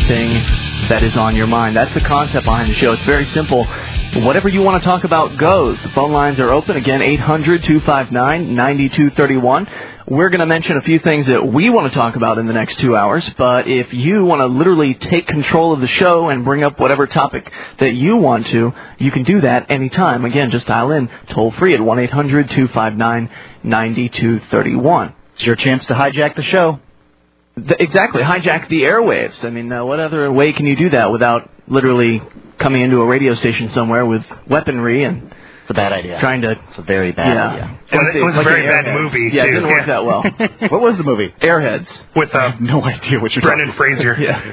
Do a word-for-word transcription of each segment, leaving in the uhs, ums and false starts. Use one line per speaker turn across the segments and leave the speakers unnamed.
anything that is on your mind. That's the concept behind the show. It's very simple. Whatever you want to talk about goes. The phone lines are open. Again, eight hundred, two five nine, nine two three one. We're going to mention a few things that we want to talk about in the next two hours, but if you want to literally take control of the show and bring up whatever topic that you want to, you can do that anytime. Again, just dial in toll-free at one eight hundred, two five nine, nine two three one.
It's your chance to hijack the show.
The, exactly, hijack the airwaves. I mean, uh, what other way can you do that without literally coming into a radio station somewhere with weaponry and...
It's a bad idea.
Trying to...
It's a very bad
yeah.
idea.
And it was like a very bad
Airheads.
movie,
yeah,
too.
Yeah, it didn't work that well.
What was the movie?
Airheads.
With uh,
no idea what you're
Brendan
talking
Fraser.
Yeah.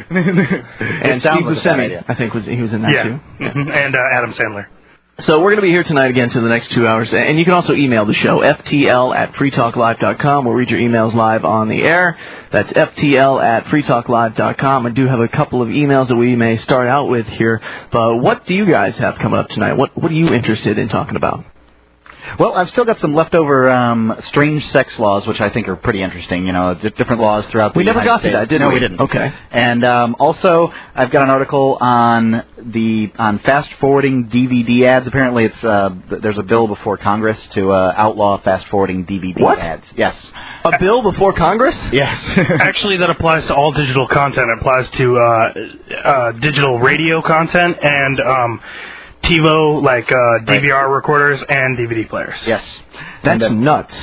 And Steve Buscemi, I think, was he was in that,
yeah.
too. Yeah.
Mm-hmm. And uh, Adam Sandler.
So we're going to be here tonight again for the next two hours. And you can also email the show, F T L at free talk live dot com. We'll read your emails live on the air. That's F T L at free talk live dot com. I do have a couple of emails that we may start out with here. But what do you guys have coming up tonight? What What are you interested in talking about?
Well, I've still got some leftover um, strange sex laws, which I think are pretty interesting. You know, different laws throughout the
We never
United
got
States.
to that, did
no,
we?
we didn't.
Okay.
And um, also, I've got an article on the on fast forwarding D V D ads. Apparently, it's uh, there's a bill before Congress to uh, outlaw fast forwarding D V D
what?
ads. Yes.
A bill before Congress?
Yes.
Actually, that applies to all digital content. It applies to uh, uh, digital radio content and um, TiVo, like uh, D V R right. recorders and D V D players.
Yes.
That's
and, uh,
nuts.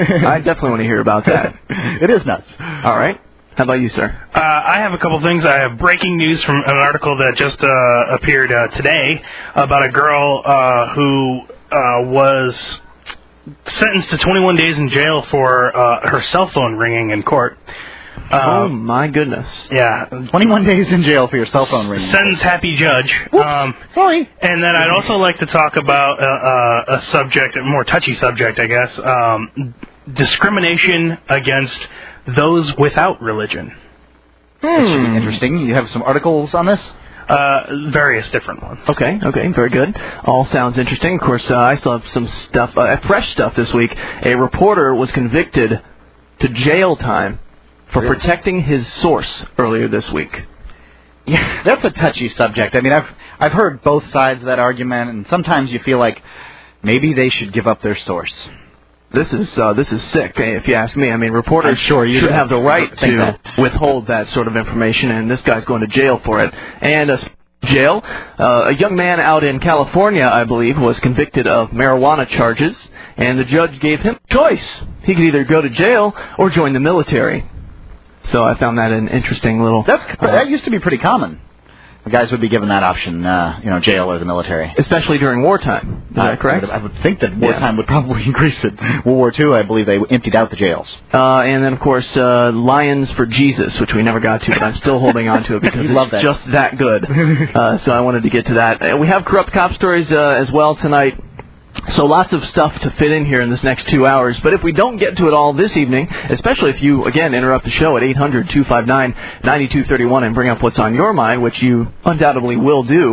I definitely want to hear about that.
It is nuts.
All right. How about you, sir?
Uh, I have a couple things. I have breaking news from an article that just uh, appeared uh, today about a girl uh, who uh, was sentenced to twenty-one days in jail for uh, her cell phone ringing in court. Uh,
oh, my goodness.
Yeah.
twenty-one days in jail for your cell phone ringing.
Sentence happy judge.
Um, Sorry.
And then I'd also like to talk about uh, uh, a subject, a more touchy subject, I guess, um, discrimination against those without religion.
Hmm. That should be interesting. You have some articles on this?
Uh, various different ones.
Okay, okay, very good. All sounds interesting. Of course, uh, I still have some stuff, uh, fresh stuff this week. A reporter was convicted to jail time for really? protecting his source earlier this week.
Yeah, that's a touchy subject. I mean, I've I've heard both sides of that argument, and sometimes you feel like maybe they should give up their source.
This is uh, this is sick, if you ask me. I mean, reporters
I'm sure you
should have the right to
that.
withhold that sort of information, and this guy's going to jail for it. And uh, jail, uh, a young man out in California, I believe, was convicted of marijuana charges, and the judge gave him a choice. He could either go to jail or join the military. So I found that an interesting little...
That's,
uh,
that used to be pretty common. The guys would be given that option, uh, you know, jail or the military.
Especially during wartime. Is that correct?
I would, I would think that wartime yeah. would probably increase it. World War Two, I believe they emptied out the jails.
Uh, and then, of course, uh, Lions for Jesus, which we never got to, but I'm still holding on to it because it's
love that.
just that good. Uh, so I wanted to get to that. Uh, we have corrupt cop stories uh, as well tonight. So lots of stuff to fit in here in this next two hours. But if we don't get to it all this evening, especially if you, again, interrupt the show at eight hundred, two five nine, nine two three one and bring up what's on your mind, which you undoubtedly will do,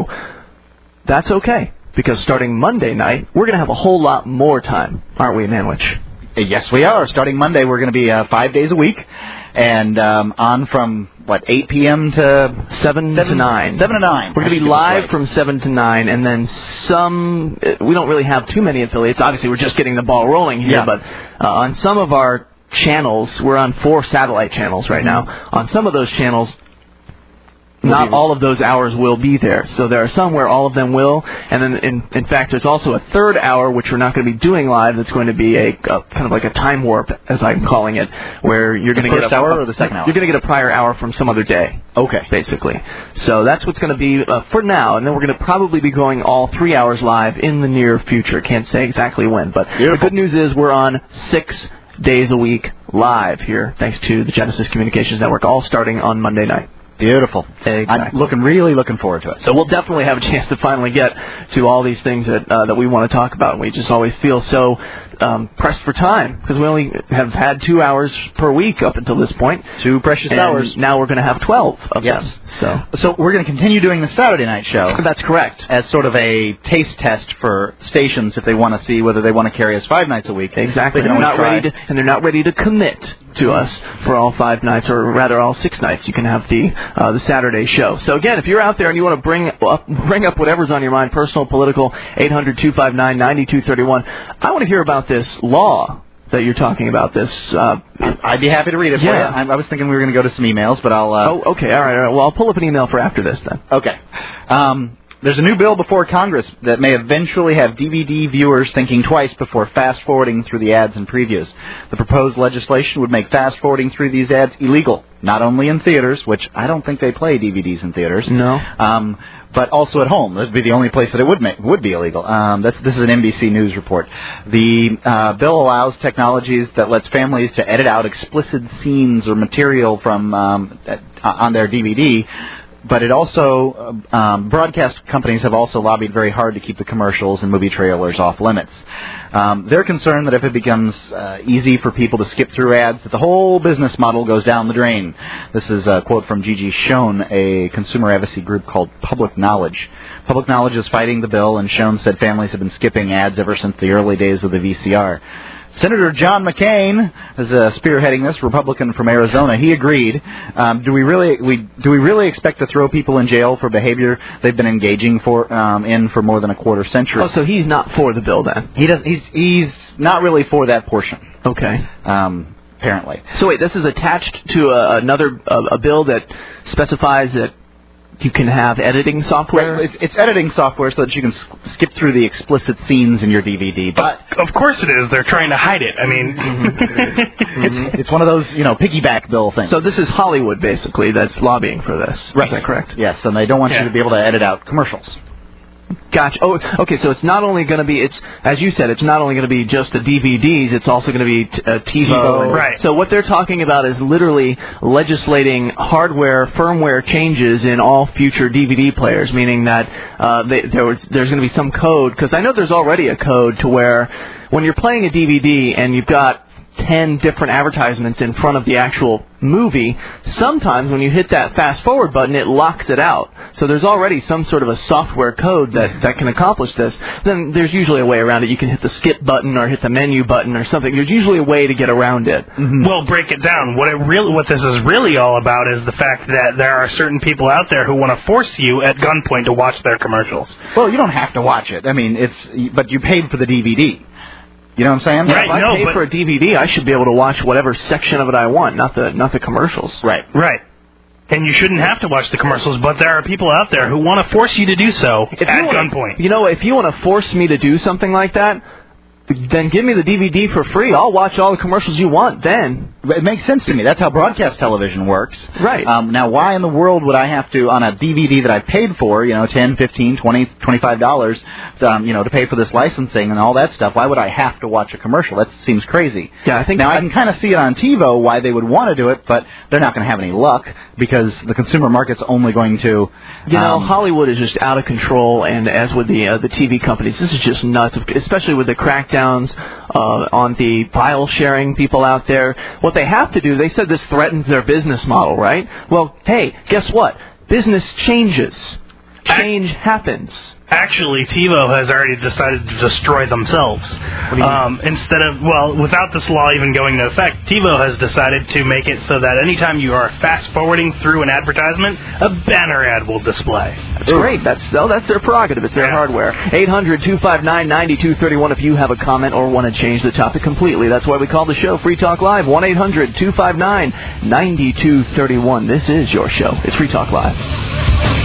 that's okay. Because starting Monday night, we're going to have a whole lot more time, aren't we, Manwich?
Yes, we are. Starting Monday, we're going to be uh, five days a week. And um, on from, what, eight p.m. to...
seven to nine.
seven to nine.
We're going to be live right. from seven to nine, and then some... We don't really have too many affiliates. Obviously, we're just getting the ball rolling here,
yeah.
but uh, on some of our channels, we're on four satellite channels right
mm-hmm.
now. On some of those channels... Not all of those hours will be there. So there are some where all of them will. And then, in, in fact, there's also a third hour, which we're not going to be doing live, that's going to be a, a kind of like a time warp, as I'm calling it, where you're going to get a...
The first hour or the second hour?
You're going to get a prior hour from some other day.
Okay.
Basically. So that's what's going to be uh, for now. And then we're going to probably be going all three hours live in the near future. Can't say exactly when. But Beautiful. The good news is we're on six days a week live here, thanks to the Genesis Communications Network, all starting on Monday night.
Beautiful.
Exactly.
I'm looking, really looking forward to it.
So we'll definitely have a chance to finally get to all these things that uh, that we want to talk about. We just always feel so um, pressed for time because we only have had two hours per week up until this point.
Two precious
and
hours.
Now we're going to have twelve of
yes.
them. So.
so we're going to continue doing the Saturday night show.
That's correct.
As sort of a taste test for stations if they want to see whether they want to carry us five nights a week.
Exactly.
They
And
can
they're not
try.
ready to, and they're not ready to commit to us for all five nights, or rather all six nights. You can have the uh, the Saturday show. So again, if you're out there and you want to bring up, bring up whatever's on your mind, personal, political, eight hundred two five nine nine two three one. I want to hear about this law that you're talking about. This. Uh,
I'd be happy to read it
yeah.
for you. I, I was thinking we were going to go to some emails, but I'll. Uh,
oh, okay. All right, all right. Well, I'll pull up an email for after this then.
Okay. Um, There's a new bill before Congress that may eventually have D V D viewers thinking twice before fast-forwarding through the ads and previews. The proposed legislation would make fast-forwarding through these ads illegal, not only in theaters, which I don't think they play D V Ds in theaters.
No.
Um, but also at home. That would be the only place that it would make, would be illegal. Um, that's, this is an N B C News report. The uh, bill allows technologies that lets families to edit out explicit scenes or material from um, on their D V D. But it also, um, broadcast companies have also lobbied very hard to keep the commercials and movie trailers off limits. Um, they're concerned that if it becomes uh, easy for people to skip through ads, that the whole business model goes down the drain. This is a quote from Gigi Schoen, a consumer advocacy group called Public Knowledge. Public Knowledge is fighting the bill, and Schoen said families have been skipping ads ever since the early days of the V C R. Senator John McCain is uh, spearheading this, Republican from Arizona. He agreed. Um, do we really we do we really expect to throw people in jail for behavior they've been engaging for um, in for more than a quarter century?
Oh, so he's not for the bill then?
He does. He's he's not really for that portion.
Okay.
Um, apparently.
So wait, this is attached to a, another a, a bill that specifies that you can have editing software?
Right. It's, it's editing software so that you can sk- skip through the explicit scenes in your D V D. But
of course it is. They're trying to hide it. I mean,
it's, it's one of those, you know, piggyback bill things.
So this is Hollywood, basically, that's lobbying for this.
Right.
Is that correct?
Yes, and they don't want
yeah.
you to be able to edit out commercials.
Gotcha. Oh, okay. So it's not only going to be, it's as you said, it's not only going to be just the D V Ds. It's also going to be t- uh, TiVo.
And,
right.
So what they're talking about is literally legislating hardware, firmware changes in all future D V D players. Meaning that uh, they, there was, there's going to be some code, because I know there's already a code to where when you're playing a D V D and you've got ten different advertisements in front of the actual movie, sometimes when you hit that fast forward button, it locks it out. So there's already some sort of a software code that, that can accomplish this. Then there's usually a way around it. You can hit the skip button or hit the menu button or something. There's usually a way to get around it.
Mm-hmm. Well, break it down. What it really, what this is really all about is the fact that there are certain people out there who want to force you at gunpoint to watch their commercials.
Well, you don't have to watch it. I mean, it's but you paid for the D V D. You know what I'm saying?
Right,
if I
no,
pay
but
for a D V D, I should be able to watch whatever section of it I want, not the not the commercials.
Right.
Right. And you shouldn't have to watch the commercials, but there are people out there who want to force you to do so
If
at
you wanna,
gunpoint.
You know, if you want to force me to do something like that, then give me the D V D for free. I'll watch all the commercials you want then.
It makes sense to me. That's how broadcast television works.
Right.
Um, now, why in the world would I have to, on a D V D that I paid for, you know, ten, fifteen, twenty, twenty-five dollars, um, you know, to pay for this licensing and all that stuff, why would I have to watch a commercial? That seems crazy.
Yeah, I think
Now,
I,
I can kind of see it on TiVo why they would want to do it, but they're not going to have any luck because the consumer market's only going to...
You know,
um,
Hollywood is just out of control, and as with the uh, the T V companies, this is just nuts, especially with the crackdowns uh, on the file sharing people out there. What they have to do, they said this threatens their business model, right? Well, hey, guess what? Business changes. Change happens.
Actually, TiVo has already decided to destroy themselves. Um, instead of, well, without this law even going into effect, TiVo has decided to make it so that anytime you are fast-forwarding through an advertisement, a banner ad will display.
That's great. That's well, that's their prerogative. It's their
Yeah.
hardware. eight hundred two five nine nine two three one if you have a comment or want to change the topic completely. That's why we call the show Free Talk Live. one eight hundred two five nine nine two three one. This is your show. It's Free Talk Live.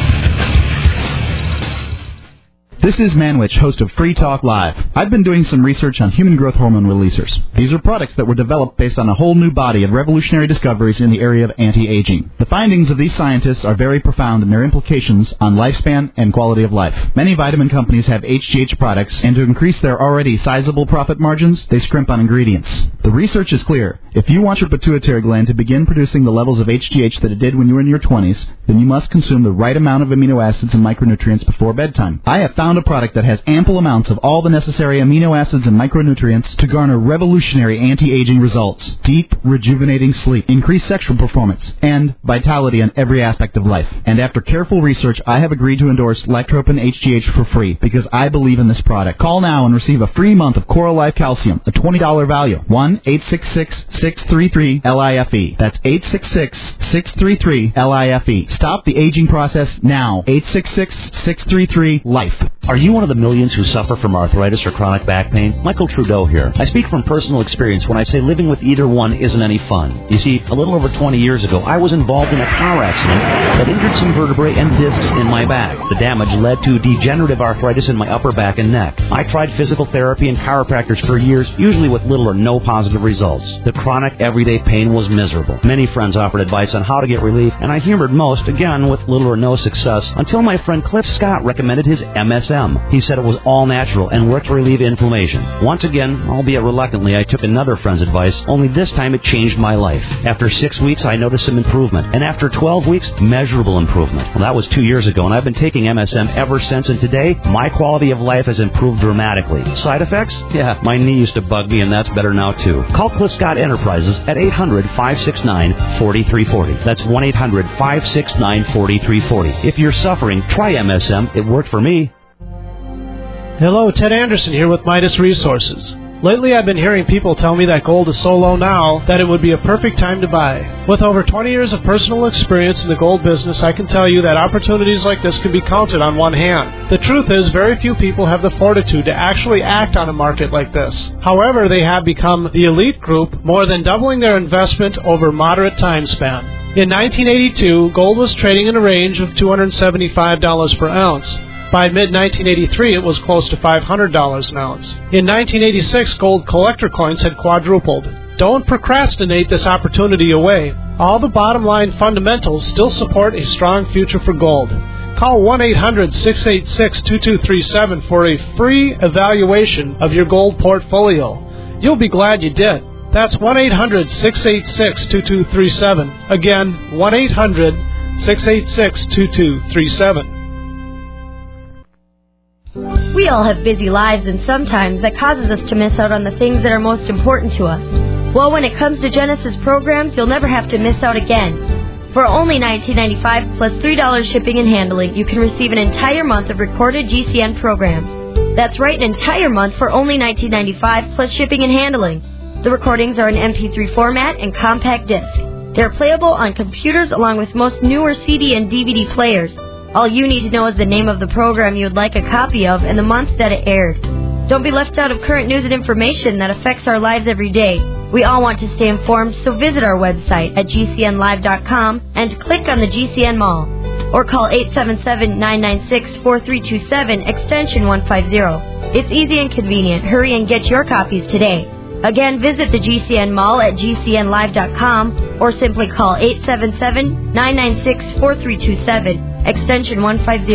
This is Manwich, host of Free Talk Live. I've been doing some research on human growth hormone releasers. These are products that were developed based on a whole new body of revolutionary discoveries in the area of anti-aging. The findings of these scientists are very profound in their implications on lifespan and quality of life. Many vitamin companies have H G H products, and to increase their already sizable profit margins, they scrimp on ingredients. The research is clear. If you want your pituitary gland to begin producing the levels of H G H that it did when you were in your twenties, then you must consume the right amount of amino acids and micronutrients before bedtime. I have found found a product that has ample amounts of all the necessary amino acids and micronutrients to garner revolutionary anti-aging results, deep, rejuvenating sleep, increased sexual performance, and vitality in every aspect of life. And after careful research, I have agreed to endorse Lyctropin H G H for free because I believe in this product. Call now and receive a free month of Coral Life Calcium, a twenty dollars value. one eight six six, six three three, L I F E. That's eight six six, six three three, L I F E. Stop the aging process now. eight six six, six three three, LIFE.
Are you one of the millions who suffer from arthritis or chronic back pain? Michael Trudeau here. I speak from personal experience when I say living with either one isn't any fun. You see, a little over twenty years ago, I was involved in a car accident that injured some vertebrae and discs in my back. The damage led to degenerative arthritis in my upper back and neck. I tried physical therapy and chiropractors for years, usually with little or no positive results. The chronic, everyday pain was miserable. Many friends offered advice on how to get relief, and I humored most, again, with little or no success, until my friend Cliff Scott recommended his M S M. He said it was all natural and worked to relieve inflammation. Once again, albeit reluctantly, I took another friend's advice, only this time it changed my life. After six weeks, I noticed some improvement, and after twelve weeks, measurable improvement. Well, that was two years ago, and I've been taking M S M ever since, and today, my quality of life has improved dramatically. Side effects? Yeah, my knee used to bug me, and that's better now, too. Call Cliff Scott Enterprises at eight hundred, five six nine, four three four zero. That's one eight hundred, five six nine, four three four zero. If you're suffering, try M S M. It worked for me.
Hello, Ted Anderson here with Midas Resources. Lately I've been hearing people tell me that gold is so low now that it would be a perfect time to buy. With over twenty years of personal experience in the gold business, I can tell you that opportunities like this can be counted on one hand. The truth is, very few people have the fortitude to actually act on a market like this. However, they have become the elite group, more than doubling their investment over a moderate time span. In nineteen eighty-two, gold was trading in a range of two hundred seventy-five dollars per ounce. By mid nineteen eighty-three, it was close to five hundred dollars an ounce. In nineteen eighty-six, gold collector coins had quadrupled. Don't procrastinate this opportunity away. All the bottom line fundamentals still support a strong future for gold. Call one eight hundred, six eight six, two two three seven for a free evaluation of your gold portfolio. You'll be glad you did. That's one eight hundred, six eight six, two two three seven. Again, one eight hundred, six eight six, two two three seven.
We all have busy lives, and sometimes that causes us to miss out on the things that are most important to us. Well, when it comes to Genesis programs, you'll never have to miss out again. For only nineteen ninety-five dollars plus three dollars shipping and handling, you can receive an entire month of recorded G C N programs. That's right, an entire month for only nineteen ninety-five dollars plus shipping and handling. The recordings are in M P three format and compact disc. They're playable on computers along with most newer C D and D V D players. All you need to know is the name of the program you would like a copy of and the month that it aired. Don't be left out of current news and information that affects our lives every day. We all want to stay informed, so visit our website at G C N live dot com and click on the G C N Mall. Or call eight seven seven, nine nine six, four three two seven, extension one fifty. It's easy and convenient. Hurry and get your copies today. Again, visit the G C N Mall at G C N live dot com or simply call eight seven seven, nine nine six, four three two seven. Extension one fifty.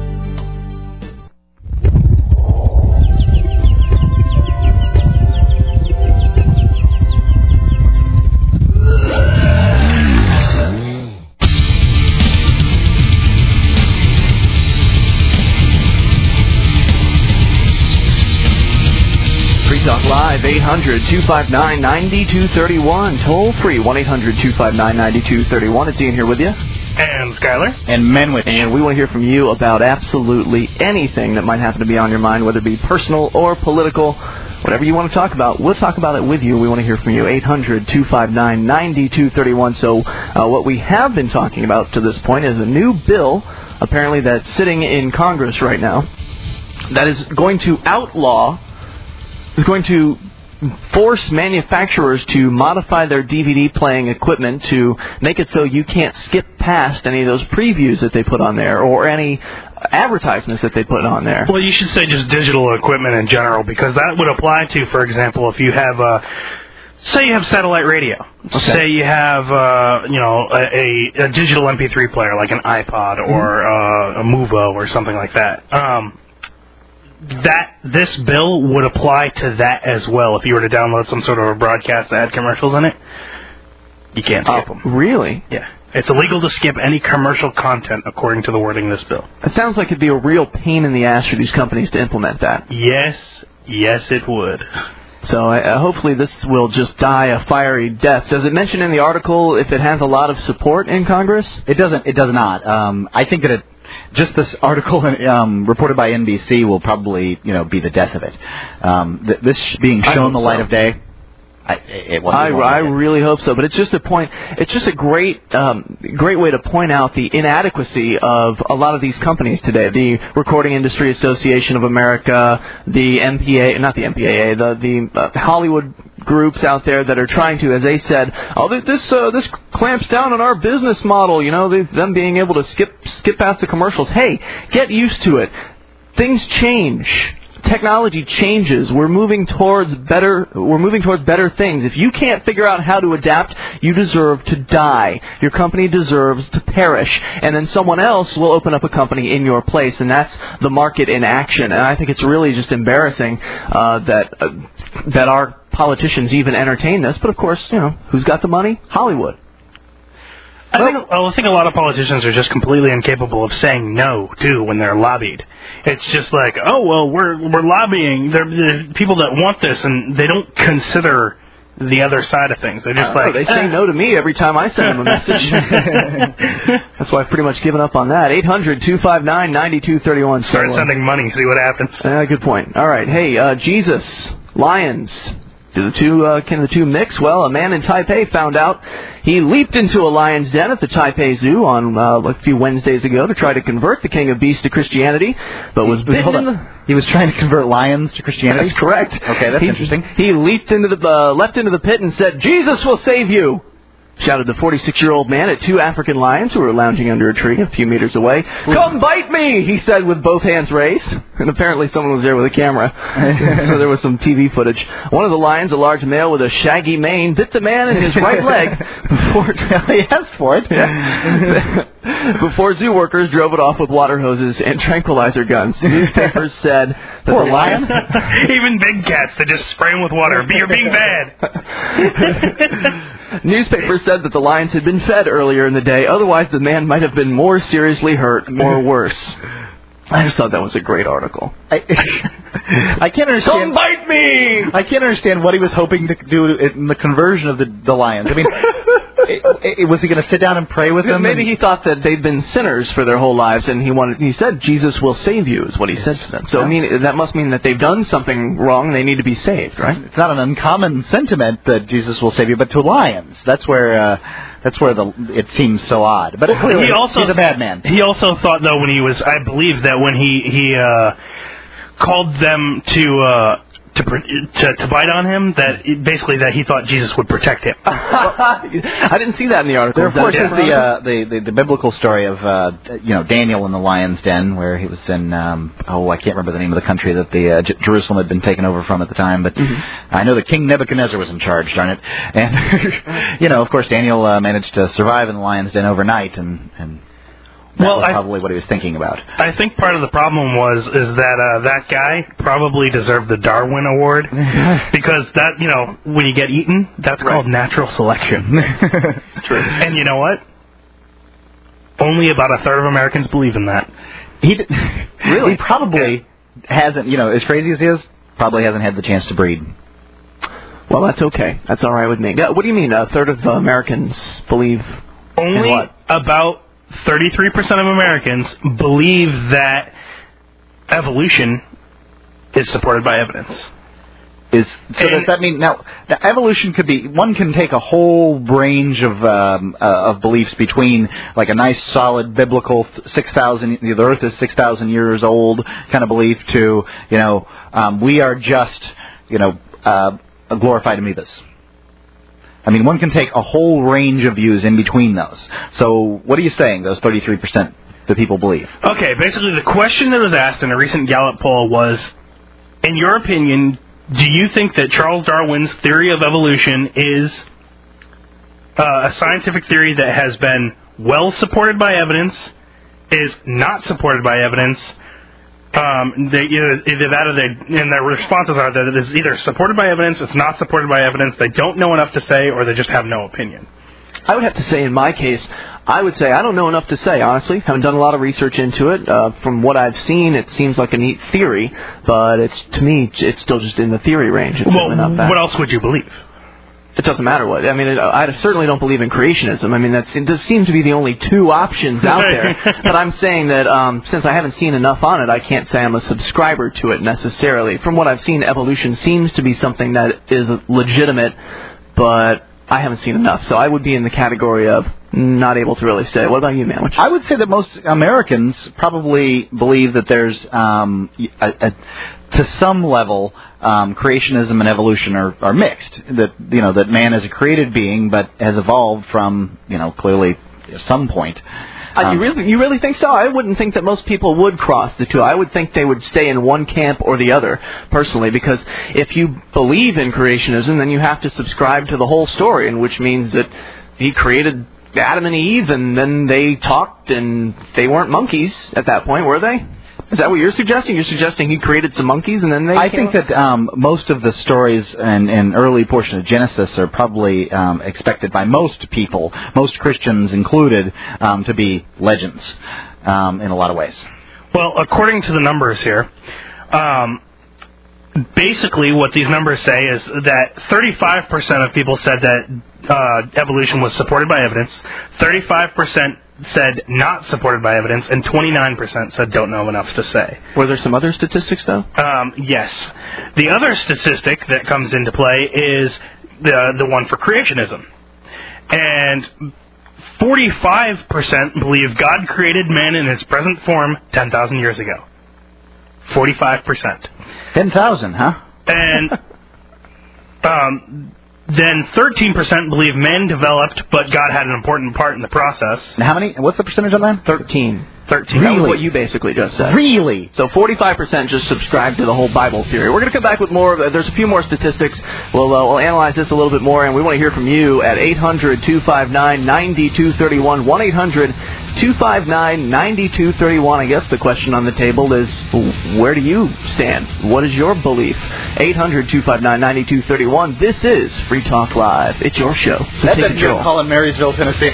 Free Talk Live, eight hundred, two five nine, nine two three one. Toll free, one eight hundred, two five nine, nine two three one. It's Ian here with you.
And Skyler.
And Menwich.
And we want to hear from you about absolutely anything that might happen to be on your mind, whether it be personal or political. Whatever you want to talk about, we'll talk about it with you. We want to hear from you. eight hundred, two five nine, nine two three one. So uh, what we have been talking about to this point is a new bill, apparently, that's sitting in Congress right now, that is going to outlaw, is going to force manufacturers to modify their D V D playing equipment to make it so you can't skip past any of those previews that they put on there or any advertisements that they put on there.
Well, you should say just digital equipment in general, because that would apply to, for example, if you have a, say you have satellite radio. Okay. Say you have, uh, you know, a, a digital M P three player like an iPod or mm-hmm. uh, a Movo or something like that. Um, that this bill would apply to that as well if you were to download some sort of a broadcast that had commercials in it. You can't skip
Oh,
them.
really?
Yeah. It's illegal to skip any commercial content, according to the wording of this bill.
It sounds like it'd be a real pain in the ass for these companies to implement that.
Yes, yes, it would.
So uh, hopefully this will just die a fiery death. Does it mention in the article if it has a lot of support in Congress?
It doesn't. It does not. Um, I think that it, just this article um, reported by N B C will probably, you know, be the death of it. Um, th- this being shown the light
so.
of day. I, it won't,
I,
it won't
I
it.
really hope so, but it's just a point. It's just a great, um, great way to point out the inadequacy of a lot of these companies today. The Recording Industry Association of America, the M P A, not the M P A A, the the uh, Hollywood groups out there that are trying to, as they said, oh, this uh, this clamps down on our business model. You know, they, them being able to skip skip past the commercials. Hey, get used to it. Things change. Technology changes. We're moving towards better. We're moving towards better things. If you can't figure out how to adapt, you deserve to die. Your company deserves to perish, and then someone else will open up a company in your place, and that's the market in action. And I think it's really just embarrassing uh, that uh, that our politicians even entertain this. But of course, you know, who's got the money? Hollywood.
I think, well, I think a lot of politicians are just completely incapable of saying no, too, when they're lobbied. It's just like, oh, well, we're we're lobbying. They're the people that want this, and they don't consider the other side of things. They're just like...
Know, they say
eh.
no to me every time I send them a message. That's why I've pretty much given up on that. eight hundred two five nine nine two three one.
Start sending money, see what happens.
Uh, good point. All right. Hey, uh, Jesus, Lions... Do the two, uh, can the two mix? Well, a man in Taipei found out he leaped into a lion's den at the Taipei Zoo on uh, a few Wednesdays ago to try to convert the king of beasts to Christianity, but was bitten in the...
He was trying to convert lions to Christianity?
That's correct.
Okay, that's
he,
interesting.
He leaped into the, uh, leapt into the pit and said, "Jesus will save you!" shouted the forty-six-year-old man at two African lions who were lounging under a tree a few meters away. "Come bite me," he said with both hands raised. And apparently someone was there with a camera, so there was some T V footage. One of the lions, a large male with a shaggy mane, bit the man in his right leg before he asked for it. Yeah. Before zoo workers drove it off with water hoses and tranquilizer guns. Newspapers said that
Poor
the lion...
Even big cats, they just spray them with water. You're being bad.
Newspapers said that the lions had been fed earlier in the day. Otherwise, the man might have been more seriously hurt or worse. I just thought that was a great article.
I, I can't understand.
Come bite me!
I can't understand what he was hoping to do in the conversion of the, the lions. I mean, it, it, was he going to sit down and pray with them?
Maybe
and...
he thought that they'd been sinners for their whole lives, and he wanted. He said, "Jesus will save you," is what he said to them. So I mean, that must mean that they've done something wrong. And they need to be saved, right?
It's not an uncommon sentiment that Jesus will save you, but to lions, that's where. Uh, That's where the it seems so odd. But
well,
clearly,
he also,
he's a bad man.
He also thought, though, when he was, I believe that when he he uh, called them to uh, to, to to bite on him, that it, basically that he thought Jesus would protect him.
I didn't see that in the article.
There, of course, is the, uh, the the the biblical story of uh, you know Daniel in the lion's den, where he was in um, oh I can't remember the name of the country that the uh, J- Jerusalem had been taken over from at the time, but mm-hmm. I know that King Nebuchadnezzar was in charge. Darn it! And you know, of course, Daniel uh, managed to survive in the lion's den overnight, and and. That
well,
was
I,
probably what he was thinking about.
I think part of the problem was is that uh, that guy probably deserved the Darwin Award because that you know when you get eaten, that's right. called natural selection.
It's true.
And you know what? Only about a third of Americans believe in that.
He d- really he probably hasn't. You know, as crazy as he is, probably hasn't had the chance to breed.
Well, that's okay. That's all right with me. What do you mean? A third of uh, Americans believe
only
in what?
About thirty-three percent of Americans believe that evolution is supported by evidence.
Is so
and,
does that mean now? Now, evolution could be one can take a whole range of um, uh, of beliefs between like a nice solid biblical six thousand the Earth is six thousand years old kind of belief to you know um, we are just you know uh, glorified amoebas. I mean, one can take a whole range of views in between those. So, what are you saying, those thirty-three percent that people believe?
Okay, basically the question that was asked in a recent Gallup poll was, in your opinion, do you think that Charles Darwin's theory of evolution is uh, a scientific theory that has been well supported by evidence, is not supported by evidence, Um, they either, either that or they, and their responses are that it is either supported by evidence, it's not supported by evidence, they don't know enough to say, or they just have no opinion.
I would have to say in my case, I would say I don't know enough to say, honestly. Haven't done a lot of research into it. Uh, from what I've seen, it seems like a neat theory, but it's to me, it's still just in the theory range. It's
well,
not that.
What else would you believe?
It doesn't matter what. I mean, it, I certainly don't believe in creationism. I mean, that's, it does seem to be the only two options out there. But I'm saying that um, since I haven't seen enough on it, I can't say I'm a subscriber to it necessarily. From what I've seen, evolution seems to be something that is legitimate, but I haven't seen enough. So I would be in the category of not able to really say. What about you, Manwich?
I would say that most Americans probably believe that there's, um, a, a, to some level, um, creationism and evolution are, are mixed. That you know that man is a created being, but has evolved from you know clearly some point.
Uh, um, you really, you really think so? I wouldn't think that most people would cross the two. I would think they would stay in one camp or the other, personally, because if you believe in creationism, then you have to subscribe to the whole story, and which means that he created Adam and Eve, and then they talked, and they weren't monkeys at that point, were they? Is that what you're suggesting? You're suggesting he created some monkeys, and then they...
I think that um, most of the stories in, in early portion of Genesis are probably um, expected by most people, most Christians included, um, to be legends um, in a lot of ways.
Well, according to the numbers here, um, basically what these numbers say is that thirty-five percent of people said that uh, evolution was supported by evidence, thirty-five percent said not supported by evidence, and twenty-nine percent said don't know enough to say.
Were there some other statistics, though?
Um, yes. The other statistic that comes into play is the the one for creationism. And forty-five percent believe God created man in his present form ten thousand years ago. forty-five percent.
ten thousand, huh?
And um, then thirteen percent believe man developed, but God had an important part in the process.
And how many? What's the percentage on that?
Thirteen.
Thirteen.
Really?
That
was what you basically just said.
Really?
So forty-five percent just subscribe to the whole Bible theory. We're going to come back with more. Of, there's a few more statistics. We'll, uh, we'll analyze this a little bit more, and we want to hear from you at eight hundred, two five nine, nine two three one, one eight hundred, two five nine, nine two three one. I guess the question on the table is, where do you stand? What is your belief? eight hundred, two five nine, nine two three one. This is Free Talk Live. It's your show. So
That's
take
a
control.
good call in Marysville, Tennessee.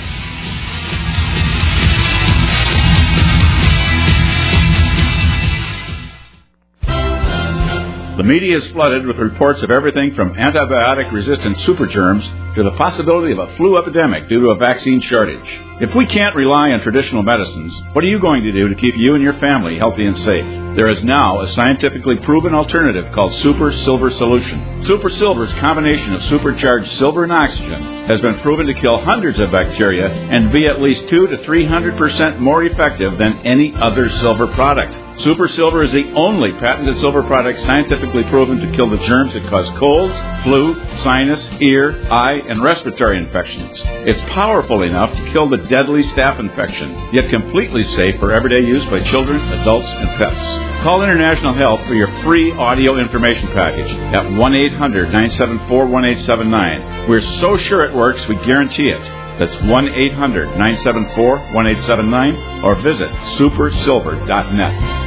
The media is flooded with reports of everything from antibiotic-resistant supergerms to the possibility of a flu epidemic due to a vaccine shortage. If we can't rely on traditional medicines, what are you going to do to keep you and your family healthy and safe? There is now a scientifically proven alternative called Super Silver Solution. Super Silver's combination of supercharged silver and oxygen has been proven to kill hundreds of bacteria and be at least two to three hundred percent more effective than any other silver product. Super Silver is the only patented silver product scientifically proven to kill the germs that cause colds, flu, sinus, ear, eye, and respiratory infections. It's powerful enough to kill the deadly staph infection, yet completely safe for everyday use by children, adults, and pets. Call International Health for your free audio information package at one eight hundred, nine seven four, one eight seven nine. We're so sure it works, we guarantee it. That's one eight hundred, nine seven four, one eight seven nine or visit super silver dot net.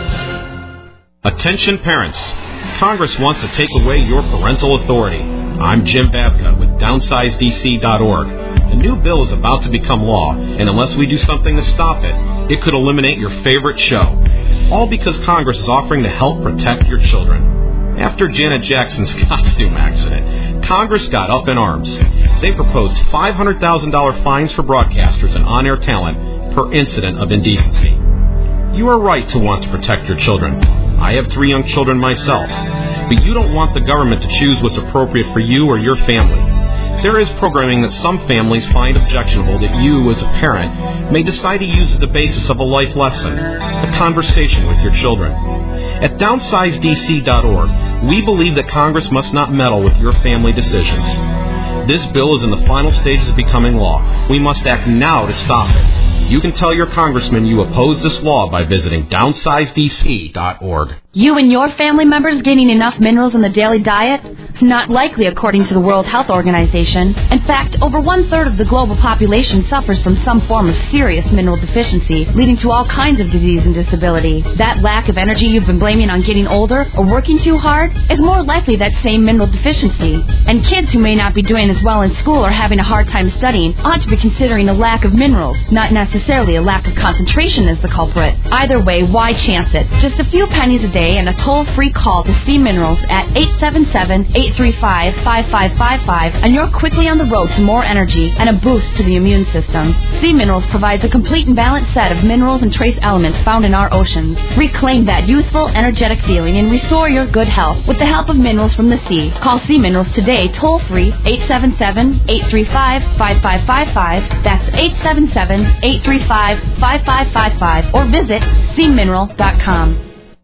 Attention parents. Congress wants to take away your parental authority. I'm Jim Babka with downsize D C dot org. A new bill is about to become law, and unless we do something to stop it, it could eliminate your favorite show. All because Congress is offering to help protect your children. After Janet Jackson's costume accident, Congress got up in arms. They proposed five hundred thousand dollars fines for broadcasters and on-air talent per incident of indecency. You are right to want to protect your children. I have three young children myself, but you don't want the government to choose what's appropriate for you or your family. There is programming that some families find objectionable that you, as a parent, may decide to use as the basis of a life lesson, a conversation with your children. At downsize D C dot org, we believe that Congress must not meddle with your family decisions. This bill is in the final stages of becoming law. We must act now to stop it. You can tell your congressman you oppose this law by visiting downsize D C dot org.
You and your family members getting enough minerals in the daily diet? Not likely, according to the World Health Organization. In fact, over one-third of the global population suffers from some form of serious mineral deficiency, leading to all kinds of disease and disability. That lack of energy you've been blaming on getting older or working too hard is more likely that same mineral deficiency. And kids who may not be doing as well in school or having a hard time studying ought to be considering a lack of minerals, not necessarily a lack of concentration as the culprit. Either way, why chance it? Just a few pennies a day and a toll-free call to Sea Minerals at eight seven seven, eight three five, five five five five, and you're quickly on the road to more energy and a boost to the immune system. Sea Minerals provides a complete and balanced set of minerals and trace elements found in our oceans. Reclaim that youthful, energetic feeling and restore your good health with the help of minerals from the sea. Call Sea Minerals today, toll-free, eight seven seven, eight three five, five five five five. That's eight seven seven, eight three five, five five five five, or visit sea mineral dot com.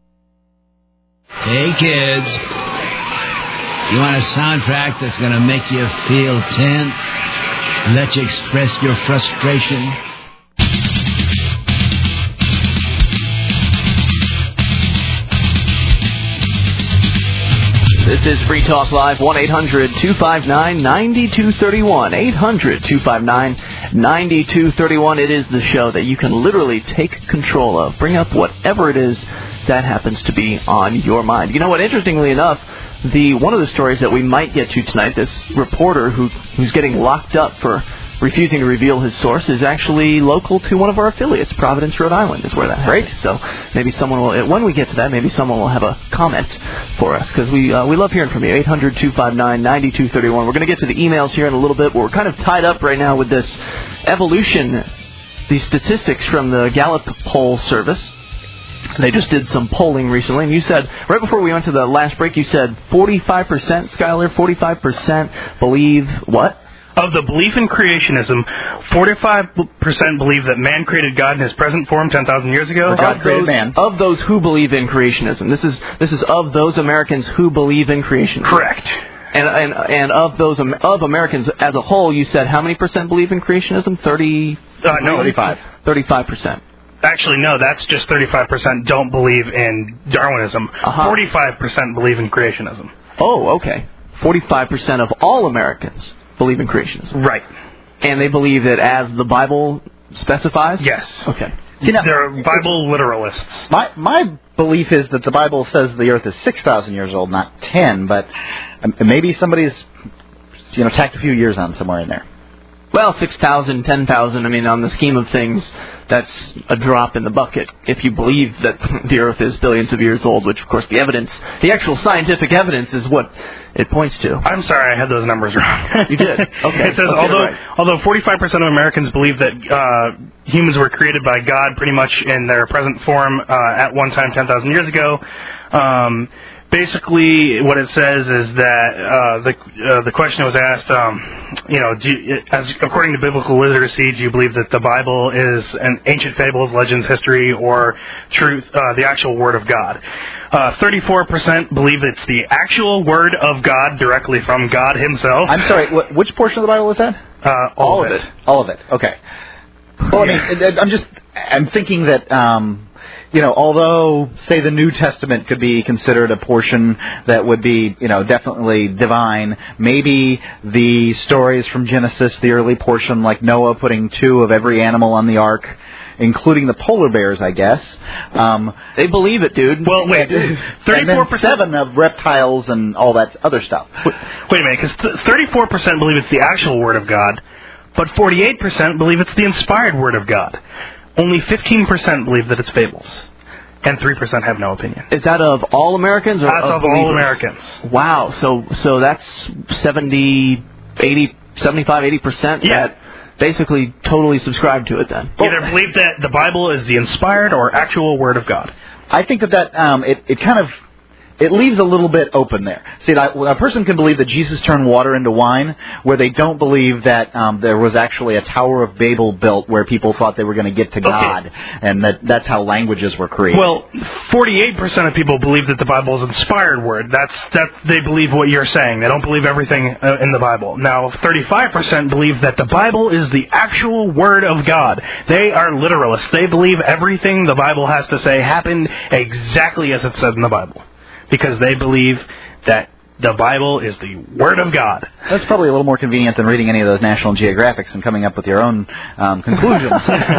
Hey, kids. You want a soundtrack that's going to make you feel tense? Let you express your frustration?
This is Free Talk Live, one eight hundred two five nine nine two three one, eight hundred two five nine nine two three one. It is the show that you can literally take control of. Bring up whatever it is that happens to be on your mind. You know what, interestingly enough, the one of the stories that we might get to tonight, this reporter who who's getting locked up for refusing to reveal his source, is actually local to one of our affiliates. Providence, Rhode Island is where that happens. Right. So maybe someone will, when we get to that, maybe someone will have a comment for us, because we uh, we love hearing from you. eight hundred two five nine nine two three one. We're going to get to the emails here in a little bit, but we're kind of tied up right now with this evolution, these statistics from the Gallup poll service. They just did some polling recently, and you said, right before we went to the last break, you said forty-five percent, Skyler, forty-five percent believe what?
Of the belief in creationism, forty-five percent believe that man created God in his present form ten thousand years ago.
Or God created man.
Of those who believe in creationism. This is this is of those Americans who believe in creationism.
Correct.
And and and of those of Americans as a whole, you said how many percent believe in creationism? Thirty.
Uh, no,
thirty-five.
Thirty-five percent.
Actually, no, that's just thirty-five percent don't believe in Darwinism.
Uh-huh.
forty-five percent believe in creationism.
Oh, okay. forty-five percent of all Americans believe in creationism.
Right.
And they believe that as the Bible specifies?
Yes.
Okay.
See, now,
they're Bible literalists.
My my belief is that the Bible says the earth is six thousand years old, not ten, but maybe somebody's, you know, tacked a few years on somewhere in there.
Well, six thousand, ten thousand, I mean, on the scheme of things, that's a drop in the bucket if you believe that the Earth is billions of years old, which, of course, the evidence, the actual scientific evidence is what it points to.
I'm sorry, I had those numbers wrong.
You did? Okay.
It says,
okay,
although
right.
although forty-five percent of Americans believe that uh, humans were created by God pretty much in their present form uh, at one time ten thousand years ago, um, basically, what it says is that uh, the uh, the question was asked, um, you know, do you, as according to biblical literacy, do you believe that the Bible is an ancient fables, legends, history, or truth, uh, the actual Word of God? Uh, thirty-four percent believe it's the actual Word of God directly from God Himself.
I'm sorry, wh- which portion of the Bible is that?
Uh, all,
all
of it.
it. All of it. Okay. Well, I mean, I'm just, I'm thinking that. Um, You know, although, say, the New Testament could be considered a portion that would be, you know, definitely divine, maybe the stories from Genesis, the early portion, like Noah putting two of every animal on the ark, including the polar bears, I guess. Um,
they believe it, dude.
Well, wait, thirty-four percent.
And then seven of reptiles and all that other stuff.
Wait, wait a minute, because thirty-four percent believe it's the actual Word of God, but forty-eight percent believe it's the inspired Word of God. Only fifteen percent believe that it's fables, and three percent have no opinion.
Is that of all Americans? Or
That's
of,
of
believers?
all Americans.
Wow, so so that's seventy, eighty, seventy-five, eighty percent
Yeah.
that basically totally subscribe to it then.
Either believe that the Bible is the inspired or actual Word of God.
I think that that, um, it, it kind of, it leaves a little bit open there. See, a person can believe that Jesus turned water into wine, where they don't believe that um, there was actually a Tower of Babel built where people thought they were going to get to God,
okay.
and that that's how languages were created.
Well, forty-eight percent of people believe that the Bible is an inspired word. That's that they believe what you're saying. They don't believe everything uh, in the Bible. Now, thirty-five percent believe that the Bible is the actual word of God. They are literalists. They believe everything the Bible has to say happened exactly as it said in the Bible, because they believe that the Bible is the Word of God.
That's probably a little more convenient than reading any of those National Geographics and coming up with your own um, conclusions.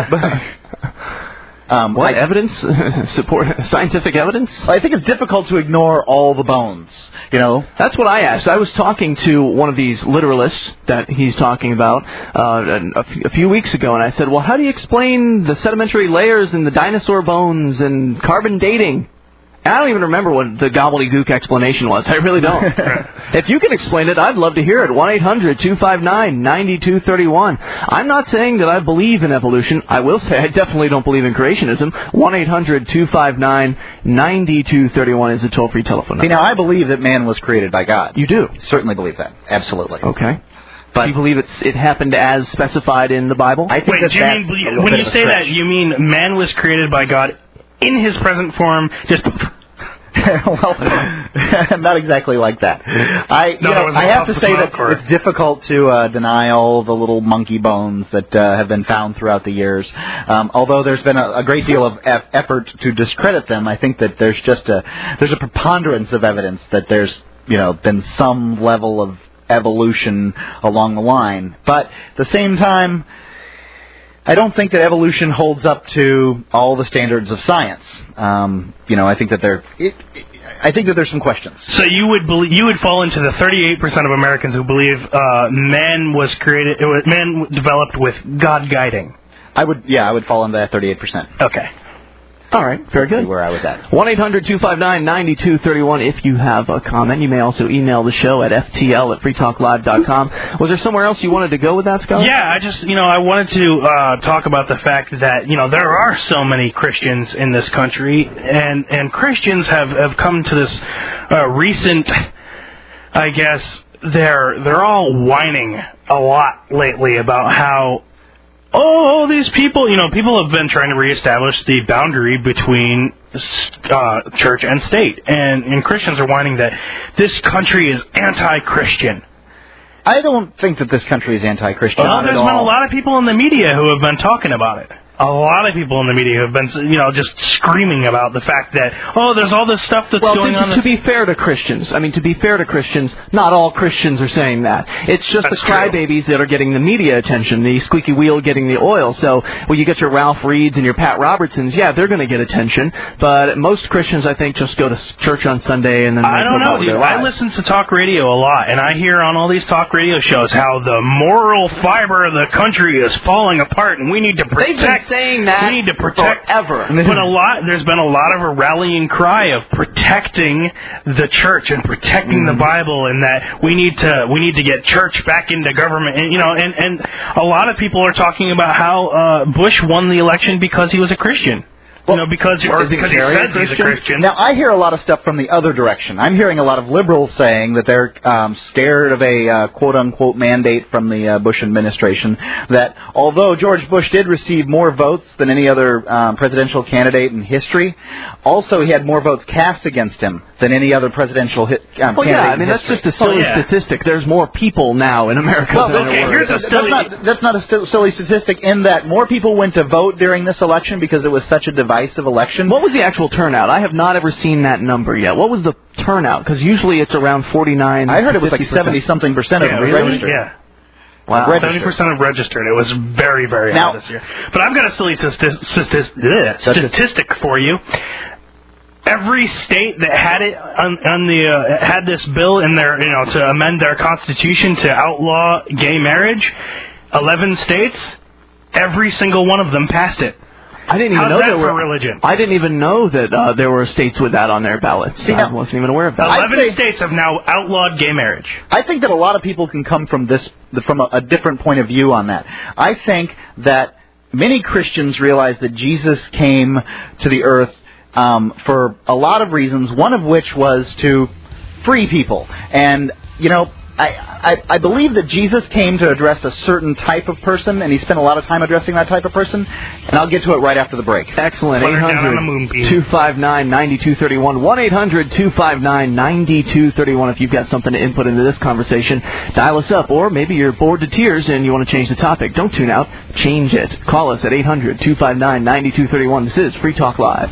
um,
what
I,
evidence? Support scientific evidence?
I think it's difficult to ignore all the bones. You know,
that's what I asked. I was talking to one of these literalists that he's talking about uh, a, f- a few weeks ago, and I said, "Well, how do you explain the sedimentary layers and the dinosaur bones and carbon dating?" I don't even remember what the gobbledygook explanation was. I really don't. If you can explain it, I'd love to hear it. one eight hundred two five nine nine two three one. I'm not saying that I believe in evolution. I will say I definitely don't believe in creationism. one eight hundred two five nine nine two three one is a toll-free telephone number.
See, now, I believe that man was created by God.
You do?
Certainly believe that. Absolutely.
Okay.
But
do you believe it's, it happened as specified in the Bible?
I think
Wait,
that
do you
that's
mean, when you say that, you mean man was created by God in his present form, just...
well, not exactly like that. I,
no,
you know, I have to say that
or...
it's difficult to uh, deny all the little monkey bones that uh, have been found throughout the years. Um, although there's been a, a great deal of eff- effort to discredit them, I think that there's just a there's a preponderance of evidence that there's you know been some level of evolution along the line. But at the same time, I don't think that evolution holds up to all the standards of science. Um, you know, I think that there, it, it, I think that there's some questions.
So you would believe, you would fall into the thirty-eight percent of Americans who believe uh, man was created, it was, man developed with God guiding.
I would, yeah, I would fall into that thirty-eight percent.
Okay.
All right, very good.
Where I was at.
one eight hundred two five nine nine two three one if you have a comment. You may also email the show at f t l at free talk live dot com. Was there somewhere else you wanted to go with that, Scott?
Yeah, I just, you know, I wanted to uh, talk about the fact that, you know, there are so many Christians in this country, and, and Christians have, have come to this uh, recent, I guess, they're they're all whining a lot lately about how, oh, these people, you know, people have been trying to reestablish the boundary between uh, church and state. And, and Christians are whining that this country is anti-Christian.
I don't think that this country is anti-Christian.
Well,
at
there's
all.
been a lot of people in the media who have been talking about it. A lot of people in the media have been, you know, just screaming about the fact that, oh, there's all this stuff that's
well,
going
to,
on.
to be fair to Christians, I mean, to be fair to Christians, not all Christians are saying that. It's just
That's
the crybabies that are getting the media attention, the squeaky wheel getting the oil. So when you get your Ralph Reeds and your Pat Robertsons, yeah, they're going to get attention. But most Christians, I think, just go to church on Sunday and then
I don't know, dude. I
lives.
listen to talk radio a lot, and I hear on all these talk radio shows how the moral fiber of the country is falling apart, and we need to protect.
They've been saying that.
We need to protect
forever.
But a lot, there's been a lot of a rallying cry of protecting the church and protecting mm. the Bible, and that we need to we need to get church back into government. And you know, and and a lot of people are talking about how uh, Bush won the election because he was a Christian.
Well,
you know, because or because he said he's a Christian.
Now, I hear a lot of stuff from the other direction. I'm hearing a lot of liberals saying that they're um, scared of a uh, quote-unquote mandate from the uh, Bush administration, that although George Bush did receive more votes than any other um, presidential candidate in history, also he had more votes cast against him than any other presidential hit, um,
well,
candidate
yeah, I mean,
in
that's
history.
just a silly
oh, yeah.
statistic. There's more people now in America
well,
than
okay,
there
here's
were.
a silly...
That's not, that's not a st- silly statistic in that more people went to vote during this election because it was such a divisive election.
What was the actual turnout? I have not ever seen that number yet. What was the turnout? Because usually it's around forty-nine.
I heard it was like seventy-something percent of
yeah,
them
really?
registered.
Yeah.
Wow.
seventy percent of registered. It was very, very
now,
high this year. But I've got a silly stati- stati- statistic for you. Every state that had it on, on the uh, had this bill in their, you know, to amend their constitution to outlaw gay marriage, eleven states, every single one of them passed it.
I didn't even
How's
know
that
there
for
were
religion.
I didn't even know that uh, there were states with that on their ballots.
See,
I
now,
wasn't even aware of that.
Eleven
say,
states have now outlawed gay marriage.
I think that a lot of people can come from this from a, a different point of view on that. I think that many Christians realize that Jesus came to the earth um, for a lot of reasons, one of which was to free people. And, you know, I, I, I believe that Jesus came to address a certain type of person, and he spent a lot of time addressing that type of person, and I'll get to it right after the break.
Excellent. eight hundred, two five nine, nine two three one. one eight hundred, two five nine, nine two three one if you've got something to input into this conversation. Dial us up, or maybe you're bored to tears and you want to change the topic. Don't tune out. Change it. Call us at eight hundred, two five nine, nine two three one. This is Free Talk Live.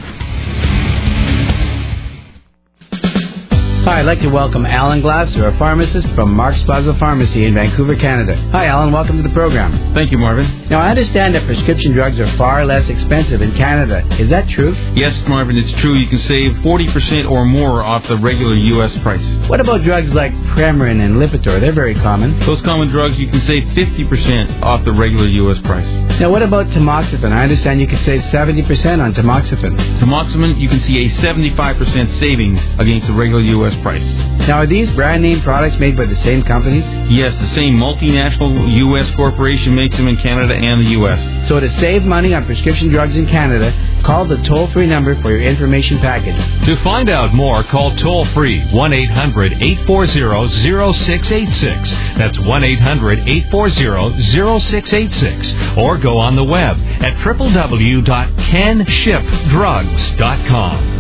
Hi, I'd like to welcome Alan Glasser, a pharmacist from Mark's Plaza Pharmacy in Vancouver, Canada. Hi, Alan. Welcome to the program.
Thank you, Marvin.
Now, I understand that prescription drugs are far less expensive in Canada. Is that true?
Yes, Marvin, it's true. You can save forty percent or more off the regular U S price.
What about drugs like Premarin and Lipitor? They're very common.
Those common drugs, you can save fifty percent off the regular U S price.
Now, what about tamoxifen? I understand you can save seventy percent on tamoxifen.
Tamoxifen, you can see a seventy-five percent savings against the regular U S price.
Now, are these brand name products made by the same companies?
Yes, the same multinational U S corporation makes them in Canada and the U S.
So to save money on prescription drugs in Canada, call the toll-free number for your information package.
To find out more, call toll-free one eight hundred, eight four zero, zero six eight six. That's one eight hundred, eight four zero, zero six eight six. Or go on the web at w w w dot can ship drugs dot com.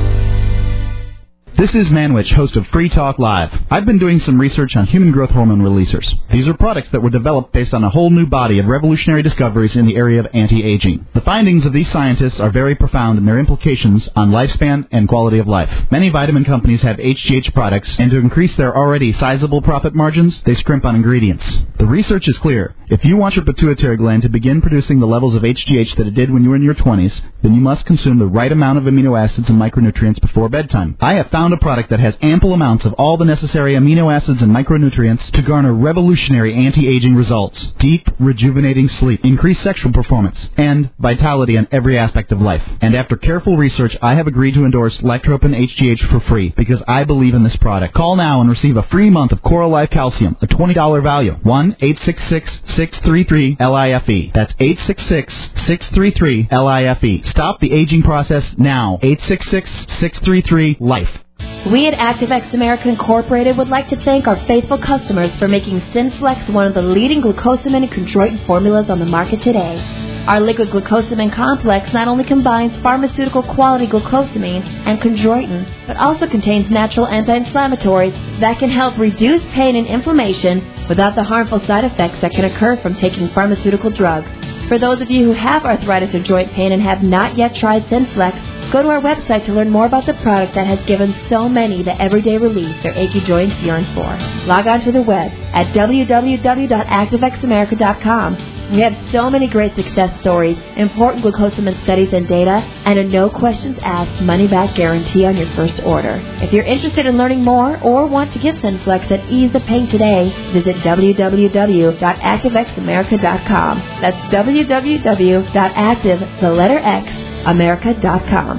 This is Manwich, host of Free Talk Live. I've been doing some research on human growth hormone releasers. These are products that were developed based on a whole new body of revolutionary discoveries in the area of anti-aging. The findings of these scientists are very profound in their implications on lifespan and quality of life. Many vitamin companies have H G H products, and to increase their already sizable profit margins, they scrimp on ingredients. The research is clear. If you want your pituitary gland to begin producing the levels of H G H that it did when you were in your twenties, then you must consume the right amount of amino acids and micronutrients before bedtime. I have found a product that has ample amounts of all the necessary amino acids and micronutrients to garner revolutionary anti-aging results, deep, rejuvenating sleep, increased sexual performance, and vitality on every aspect of life. And after careful research, I have agreed to endorse Lictropin H G H for free because I believe in this product. Call now and receive a free month of Coral Life Calcium, a twenty dollars value. one eight six six, six three three, L I F E. That's eight six six, six three three, L I F E. Stop the aging process now. eight six six, six three three, LIFE.
We at ActiveX America Incorporated would like to thank our faithful customers for making Synflex one of the leading glucosamine and chondroitin formulas on the market today. Our liquid glucosamine complex not only combines pharmaceutical quality glucosamine and chondroitin, but also contains natural anti-inflammatories that can help reduce pain and inflammation without the harmful side effects that can occur from taking pharmaceutical drugs. For those of you who have arthritis or joint pain and have not yet tried Synflex, go to our website to learn more about the product that has given so many the everyday relief their achy joints yearn for. Log on to the web at w w w dot active x america dot com. We have so many great success stories, important glucosamine studies and data, and a no questions asked money-back guarantee on your first order. If you're interested in learning more or want to get Synflex and ease the pain today, visit w w w dot active x america dot com. That's w w w dot active, the letter X, america dot com.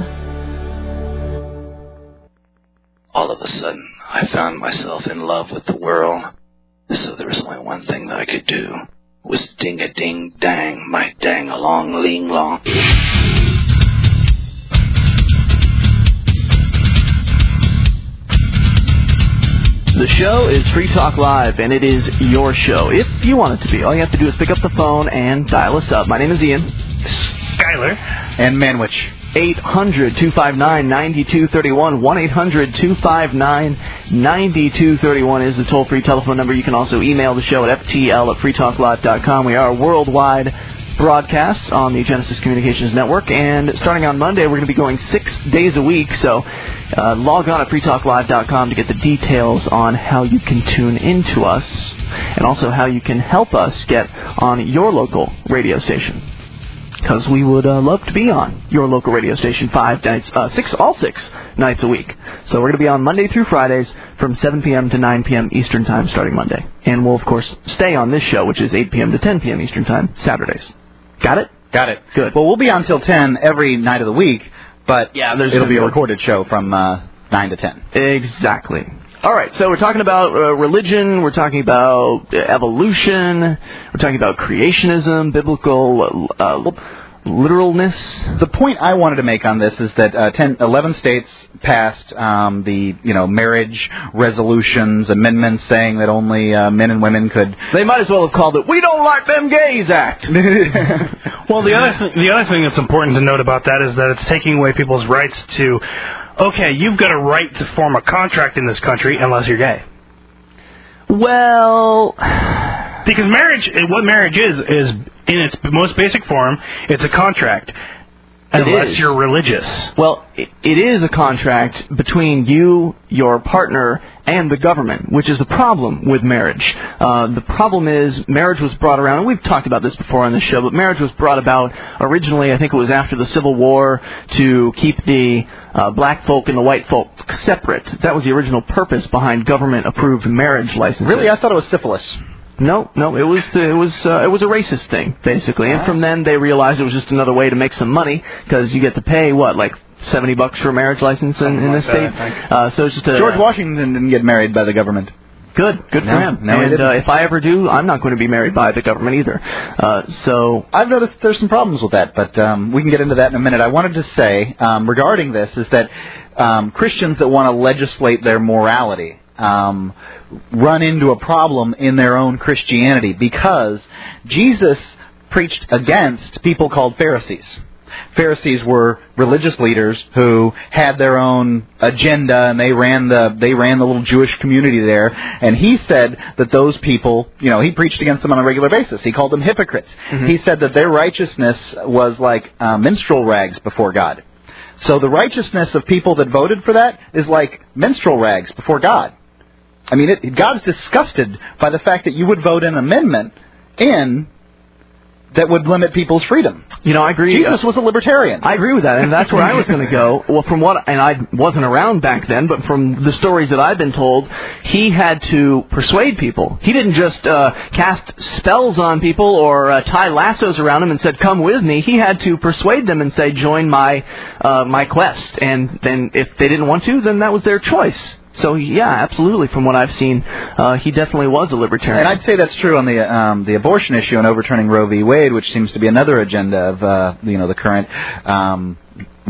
All of a sudden, I found myself in love with the world. So there was only one thing that I could do. Was ding-a-ding-dang, my dang-along-ling-long.
The show is Free Talk Live, and it is your show. If you want it to be, all you have to do is pick up the phone and dial us up. My name is Ian.
Skyler.
And Manwich.
eight hundred, two five nine, nine two three one. one eight hundred, two five nine, nine two three one is the toll-free telephone number. You can also email the show at f t l at free talk live dot com. We are a worldwide broadcast on the Genesis Communications Network, and starting on Monday, we're going to be going six days a week, so uh, log on at free talk live dot com to get the details on how you can tune into us, and also how you can help us get on your local radio station. Because we would uh, love to be on your local radio station five nights, uh, six, all six nights a week. So we're going to be on Monday through Fridays from seven p.m. to nine p.m. Eastern Time starting Monday. And we'll, of course, stay on this show, which is eight p.m. to ten p.m. Eastern Time, Saturdays. Got it?
Got it.
Good.
Well, we'll be on till ten every night of the week, but
yeah, there's
it'll be a recorded show from uh, nine to ten.
Exactly. All right, so we're talking about uh, religion, we're talking about uh, evolution, we're talking about creationism, biblical uh, literalness.
The point I wanted to make on this is that uh, ten, eleven states passed um, the you know marriage resolutions, amendments saying that only uh, men and women could.
They might as well have called it "We Don't Like Them Gays Act."
Well, the other th- the other thing that's important to note about that is that it's taking away people's rights to. Okay, you've got a right to form a contract in this country unless you're gay.
Well,
because marriage, what marriage is, is in its most basic form, it's a contract. Unless
is.
you're religious.
Well, it, it is a contract between you, your partner, and the government, which is the problem with marriage. Uh, the problem is marriage was brought around, and we've talked about this before on the show, but marriage was brought about originally, I think it was after the Civil War, to keep the uh, black folk and the white folk separate. That was the original purpose behind government-approved marriage licenses.
Really? I thought it was syphilis.
No, no, it was the, it was uh, it was a racist thing basically, and from then they realized it was just another way to make some money because you get to pay what like seventy bucks for a marriage license in, in this state. Uh, so it's just a,
George Washington didn't get married by the government.
Good, good for
no,
him.
No,
and uh, if I ever do, I'm not going to be married by the government either. Uh, so
I've noticed there's some problems with that, but um, we can get into that in a minute. I wanted to say um, regarding this is that um, Christians that want to legislate their morality. Um, run into a problem in their own Christianity because Jesus preached against people called Pharisees. Pharisees were religious leaders who had their own agenda, and they ran the they ran the little Jewish community there. And he said that those people, you know, he preached against them on a regular basis. He called them hypocrites. Mm-hmm. He said that their righteousness was like uh, minstrel rags before God. So the righteousness of people that voted for that is like minstrel rags before God. I mean, it, God's disgusted by the fact that you would vote an amendment in that would limit people's freedom.
You know, I agree.
Jesus was a libertarian.
I agree with that, and that's where I was going to go. Well, from what, and I wasn't around back then, but from the stories that I've been told, he had to persuade people. He didn't just uh, cast spells on people or uh, tie lassos around them and said, "Come with me." He had to persuade them and say, "Join my uh, my quest." And then, if they didn't want to, then that was their choice. So, yeah, absolutely. From what I've seen, uh, he definitely was a libertarian.
And I'd say that's true on the um, the abortion issue and overturning Roe v. Wade, which seems to be another agenda of uh, you know the current um,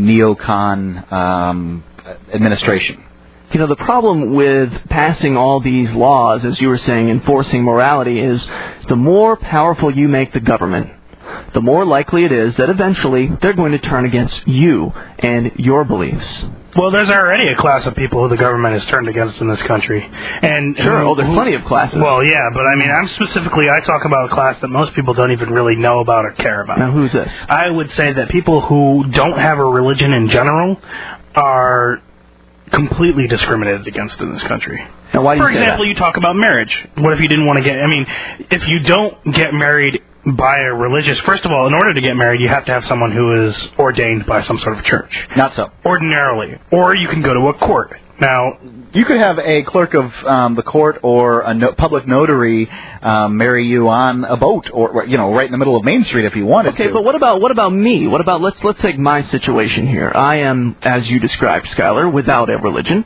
neocon um, administration.
You know, the problem with passing all these laws, as you were saying, enforcing morality, is the more powerful you make the government, the more likely it is that eventually they're going to turn against you and your beliefs.
Well, there's already a class of people who the government has turned against in this country. And
Sure,
who,
oh, there's plenty of classes.
Well, yeah, but I mean, I'm specifically, I talk about a class that most people don't even really know about or care about.
Now, who's this?
I would say that people who don't have a religion in general are completely discriminated against in this country.
Now, why do
For
you say
example,
that?
you talk about marriage. What if you didn't want to get, I mean, if you don't get married by a religious, first of all, in order to get married, you have to have someone who is ordained by some sort of church.
Not so.
Ordinarily. Or you can go to a court. Now,
you could have a clerk of um, the court or a no- public notary um, marry you on a boat, or you know, right in the middle of Main Street if you wanted
okay,
to.
but what about what about me? What about let's let's take my situation here. I am, as you described, Skylar, without a religion,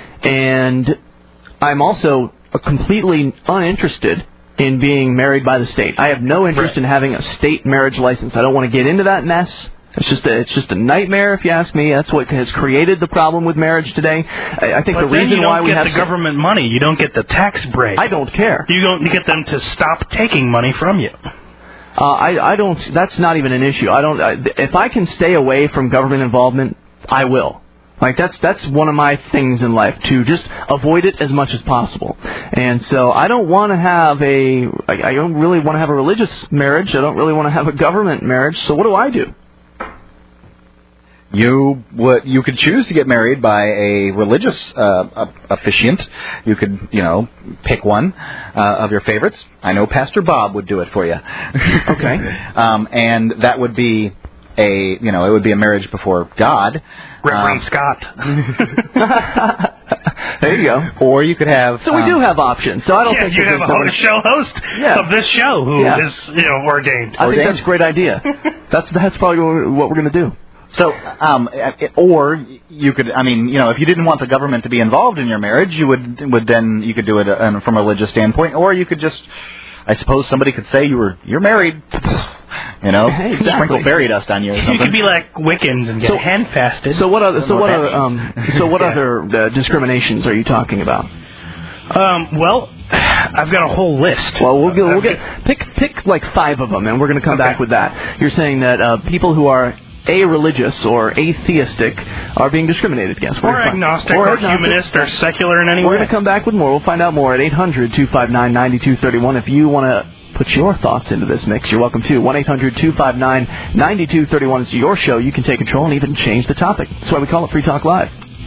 and I'm also a completely uninterested in being married by the state. I have no interest
right.
in having a state marriage license. I don't want to get into that mess. It's just a, it's just a nightmare, if you ask me. That's what has created the problem with marriage today. I, I think
but
the reason
you don't
why we
get
have
the government money, you don't get the tax break.
I don't care.
You don't get them to stop taking money from you.
Uh, I I don't. That's not even an issue. I don't. I, if I can stay away from government involvement, I will. Like, that's that's one of my things in life, to just avoid it as much as possible. And so I don't want to have a, I, I don't really want to have a religious marriage. I don't really want to have a government marriage. So what do I do?
You what you could choose to get married by a religious uh, officiant. You could, you know, pick one uh, of your favorites. I know Pastor Bob would do it for you.
Okay.
um, and that would be a, you know, it would be a marriage before God.
Reverend um, Scott.
There you go.
Or you could have.
So we
um,
do have options. So I don't
yeah,
think
you have a whole show host
yeah.
of this show who
yeah.
is, you know, ordained.
I
ordained.
think that's a great idea. that's that's probably what we're going to do.
So, um, or you could, I mean, you know, if you didn't want the government to be involved in your marriage, you would would then you could do it uh, from a religious standpoint, or you could just I suppose somebody could say you were you're married. You know,
Hey, exactly.
sprinkle fairy dust on you or something.
You could be like Wiccans and get
So-
hand fasted.
So what other so
know
what
what
other
that
um so what other uh, discriminations are you talking about?
Um, well, I've got a whole list.
Well, we'll get, we'll get pick pick like five of them, and we're going to come
Okay.
back with that. You're saying that uh, people who are a-religious or atheistic are being discriminated against. We're
Or
gonna find-
agnostic, or,
agnostic.
humanist, or secular in any
We're
way.
going to come back with more. We'll find out more at eight hundred, two five nine, nine two three one. If you want to put your thoughts into this mix, you're welcome to. one eight hundred, two five nine, nine two three one. It's your show. You can take control and even change the topic. That's why we call it Free Talk Live.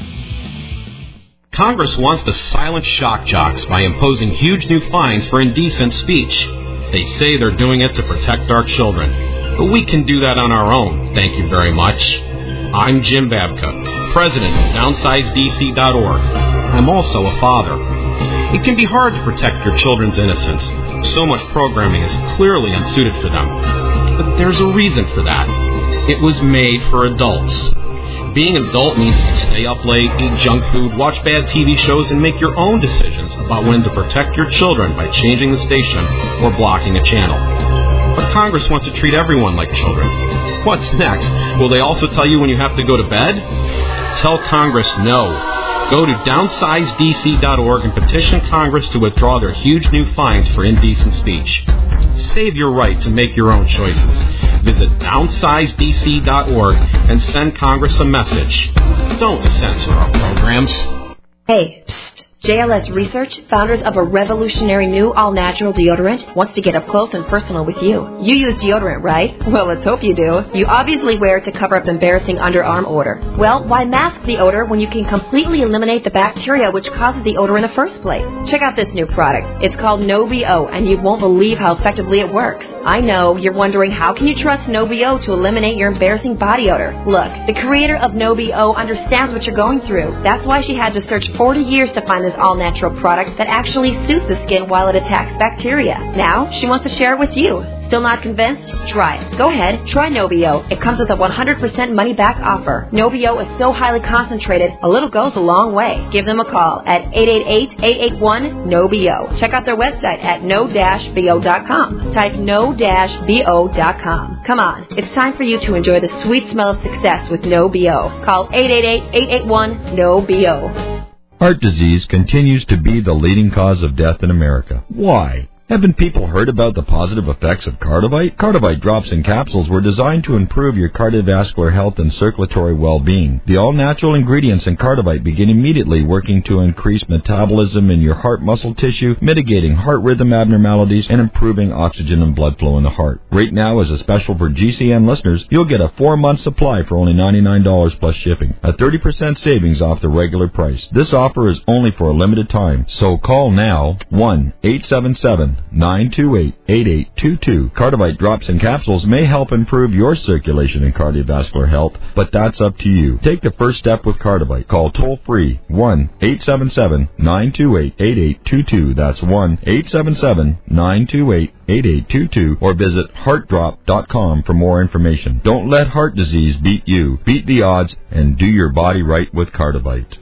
Congress wants to silence shock jocks by imposing huge new fines for indecent speech. They say they're doing it to protect our children. But we can do that on our own, thank you very much. I'm Jim Babka, president of downsize D C dot org. I'm also a father. It can be hard to protect your children's innocence. So much programming is clearly unsuited for them. But there's a reason for that. It was made for adults. Being an adult means you can stay up late, eat junk food, watch bad T V shows, and make your own decisions about when to protect your children by changing the station or blocking a channel. But Congress wants to treat everyone like children. What's next? Will they also tell you when you have to go to bed? Tell Congress no. Go to downsize D C dot org and petition Congress to withdraw their huge new fines for indecent speech. Save your right to make your own choices. Visit downsize D C dot org and send Congress a message. Don't censor our programs.
Hey, psst. J L S Research, founders of a revolutionary new all-natural deodorant, wants to get up close and personal with you. You use deodorant, right? Well, let's hope you do. You obviously wear it to cover up embarrassing underarm odor. Well, why mask the odor when you can completely eliminate the bacteria which causes the odor in the first place? Check out this new product. It's called NoBO, and you won't believe how effectively it works. I know, you're wondering how can you trust NoBO to eliminate your embarrassing body odor? Look, the creator of NoBO understands what you're going through. That's why she had to search forty years to find this all-natural product that actually suits the skin while it attacks bacteria. Now, she wants to share it with you. Still not convinced? Try it. Go ahead, try NoBO. It comes with a one hundred percent money-back offer. NoBO is so highly concentrated, a little goes a long way. Give them a call at eight eight eight, eight eight one, N O B O. Check out their website at no dash B O dot com. Type no dash B O dot com. Come on, it's time for you to enjoy the sweet smell of success with NoBO. Call eight eight eight, eight eight one, N O B O.
Heart disease continues to be the leading cause of death in America. Why? Haven't people heard about the positive effects of Cardivite? Cardivite drops and capsules were designed to improve your cardiovascular health and circulatory well-being. The all-natural ingredients in Cardivite begin immediately working to increase metabolism in your heart muscle tissue, mitigating heart rhythm abnormalities, and improving oxygen and blood flow in the heart. Right now, as a special for G C N listeners, you'll get a four-month supply for only ninety-nine dollars plus shipping, a thirty percent savings off the regular price. This offer is only for a limited time, so call now, one eight seven seven, nine two eight, eight eight two two. Cardivite drops and capsules may help improve your circulation and cardiovascular health, but that's up to you. Take the first step with Cardivite. Call toll-free one eight seven seven, nine two eight, eight eight two two. That's one eight seven seven, nine two eight, eight eight two two, or visit heart drop dot com for more information. Don't let heart disease beat you. Beat the odds and do your body right with Cardivite.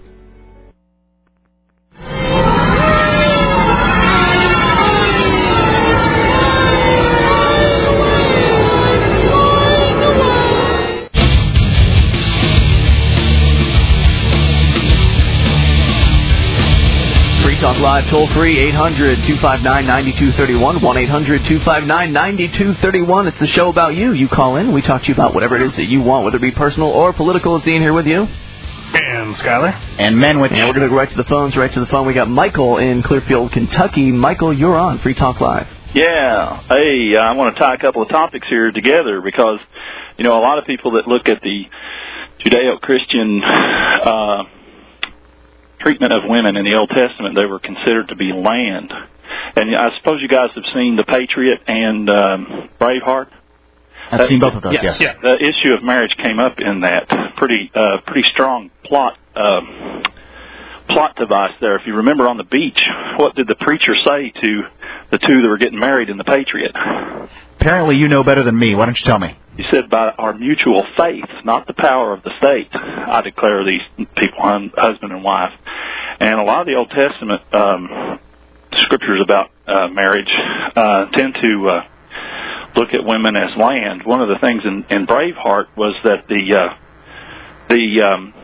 Talk Live toll free eight hundred, two five nine, nine two three one, one eight hundred, two five nine, nine two three one. It's the show about you. You call in. We talk to you about whatever it is that you want, whether it be personal or political. It's Ian here with you.
And Skyler.
And Menwich.
And we're going to go right to the phones, right to the phone. We got Michael in Clearfield, Kentucky. Michael, you're on Free Talk Live.
Yeah. Hey, I want to tie a couple of topics here together because, you know, a lot of people that look at the Judeo-Christian uh treatment of women in the Old Testament, they were considered to be land. And I suppose you guys have seen The Patriot and um, Braveheart.
I've uh, seen both of those, yes.
yes. The issue of marriage came up in that. Pretty uh, pretty strong plot uh, plot device there. If you remember on the beach, what did the preacher say to the two that were getting married in The Patriot?
Apparently you know better than me. Why don't you tell me?
He said, by our mutual faith, not the power of the state, I declare these people husband and wife. And a lot of the Old Testament um, scriptures about uh, marriage uh, tend to uh, look at women as land. One of the things in, in Braveheart was that the uh, the um,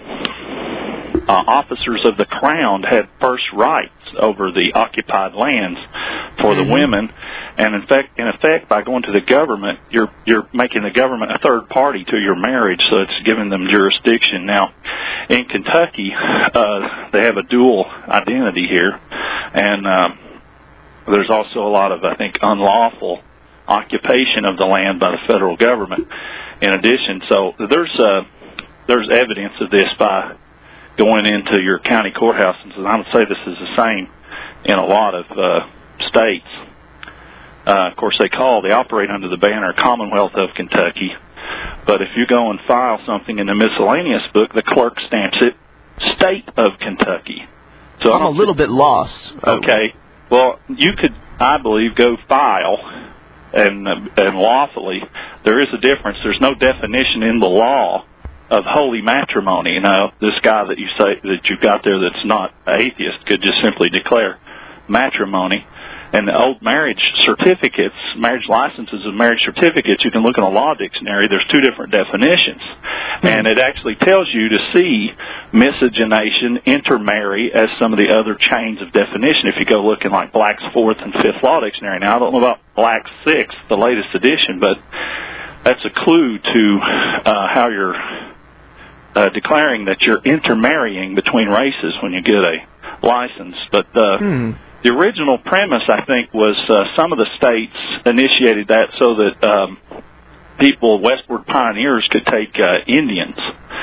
uh, officers of the crown had first rights over the occupied lands for mm-hmm. the women, and in fact, in effect, by going to the government, you're you're making the government a third party to your marriage, so it's giving them jurisdiction. Now, in Kentucky, uh, they have a dual identity here, and uh, there's also a lot of, I think, unlawful occupation of the land by the federal government. In addition, so there's uh, there's evidence of this by going into your county courthouses, and I would say this is the same in a lot of uh, states. Uh, of course, they call, they operate under the banner Commonwealth of Kentucky, but if you go and file something in the miscellaneous book, the clerk stamps it State of Kentucky. So
I'm a little bit lost.
Okay. Well, you could, I believe, go file and uh, and lawfully. There is a difference. There's no definition in the law of holy matrimony. You know, this guy that you say that you've got there that's not atheist could just simply declare matrimony. And the old marriage certificates, marriage licenses and marriage certificates, you can look in a law dictionary. There's two different definitions. Mm-hmm. And it actually tells you to see miscegenation, intermarry as some of the other chains of definition. If you go look in like Black's fourth and fifth law dictionary. Now, I don't know about Black's sixth, the latest edition, but that's a clue to uh, how you're uh, declaring that you're intermarrying between races when you get a license. But uh, hmm. the original premise, I think, was uh, some of the states initiated that so that um, people, westward pioneers, could take uh, Indians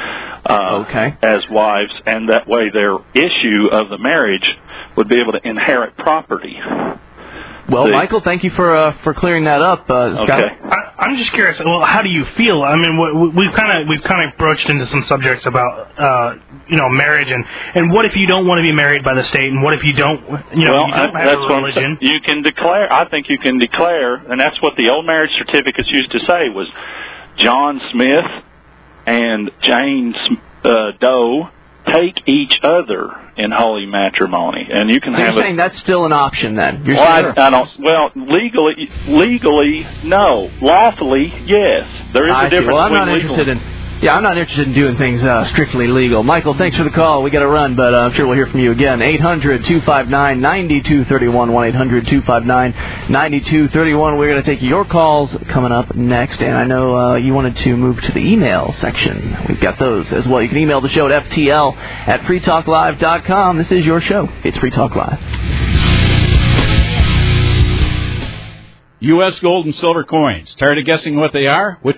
uh,
okay.
as wives, and that way their issue of the marriage would be able to inherit property.
Well,
See?
Michael, thank you for uh, for clearing that up, uh, Scott.
Okay.
I, I'm just curious. Well, how do you feel? I mean, we, we've kind of we've kind of broached into some subjects about uh, you know marriage and, and what if you don't want to be married by the state, and what if you don't you know
well,
you don't
I,
have
that's
a religion?
What you can declare. I think you can declare, and that's what the old marriage certificates used to say was John Smith and Jane uh, Doe take each other in holy matrimony, and you can
so
have.
You're
a,
saying that's still an option then? You're
well,
sure?
I, I don't. Well, legally, legally, no. Lawfully, yes. There is
I
a difference.
See. Well, I'm
between
not
legal.
interested in. Yeah, I'm not interested in doing things uh, strictly legal. Michael, thanks for the call. We got to run, but uh, I'm sure we'll hear from you again. eight hundred two five nine nine two three one, one eight hundred two five nine nine two three one. We're going to take your calls coming up next, and I know uh, you wanted to move to the email section. We've got those as well. You can email the show at F T L at free talk live dot com. This is your show. It's Free Talk Live.
U S gold and silver coins. Tired of guessing what they are? Which